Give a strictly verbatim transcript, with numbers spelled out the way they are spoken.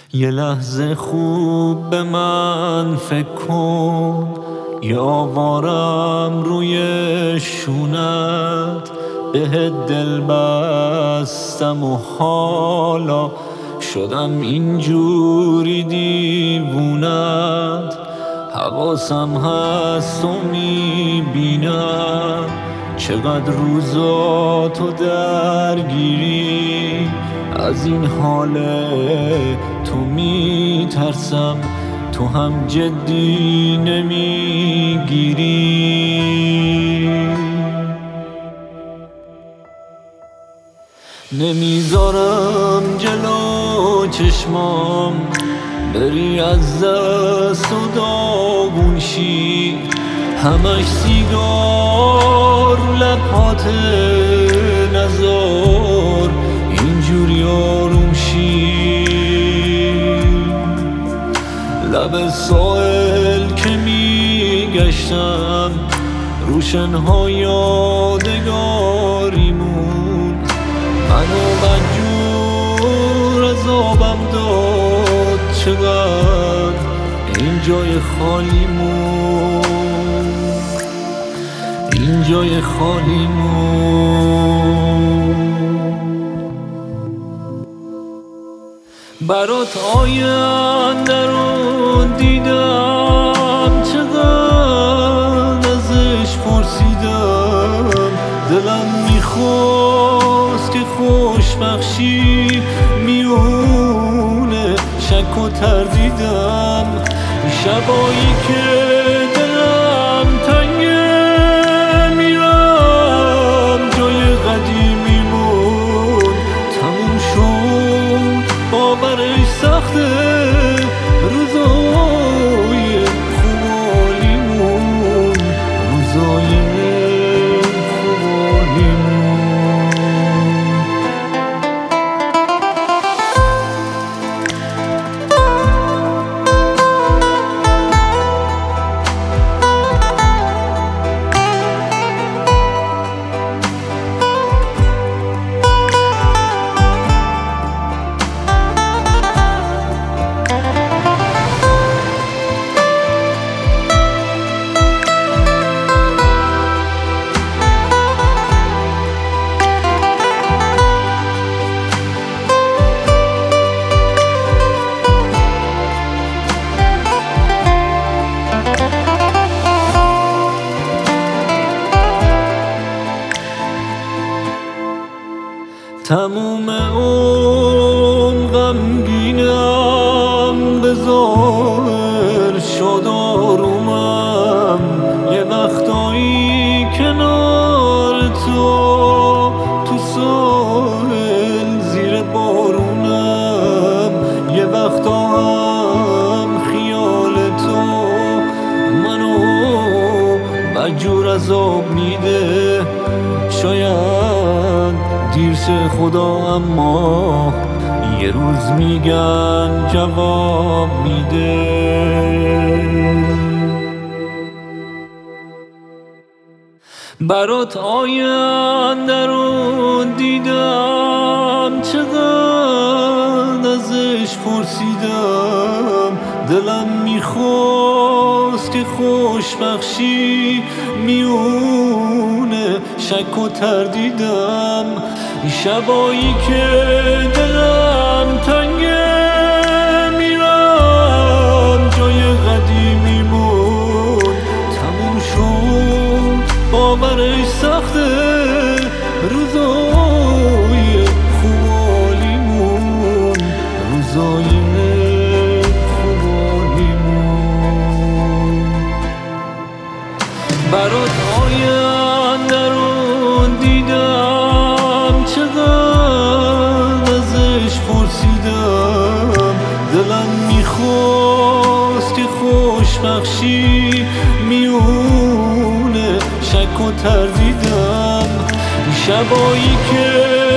یه لحظه خوب به من فکر کن، یه آوارم روی شونت، بهت دل بستم و حالا شدم اینجوری دیوونت. حواسم هست و میبینم چقدر روزاتو درگیری، از این حال تو میترسم تو هم جدی نمیگیری. نمیذارم جلو چشمام بری از دست و داغون شی، همش سیگار لبات نزار اینجوری آروم شی. لب ساحل که میگشتم روشنها یادگاریمون، منو مجبور از آبم داد چقدر این جای خالیمون، این جای خالیمون. برات آینده رو دیدم چقدر ازش پرسیدم، دلم میخواست که خوشبخشی میونه شک و تردیدم. شبایی که دلم تنگه میرم جای قدیمیمون، تموم شد باورش سخته روزای خوبالیمون، روزای تموم اون غمگینم به ظاهر شد آرومم، یه وقتایی کنار تو تو ساحل زیر بارونم، یه وقتا هم خیال تو منو مجبور از آب میده. شاید دیر شه خدا اما یه روز میگن جواب میده. برات آینده رو دیدم چقدر ازش پرسیدم، دلم میخواست که خوشبخشی میونه شک و تردیدم. شبایی که دلم تنگه میرم جای قدیمیمون، تموم شد باورش سخته روزای خوبالیمون، روزای خوبالیمون. برات آینده رو دیدم چقدر ازش پرسیدم، دلم میخواست که خوشبخشی میونه شک و تردیدم. شبایی که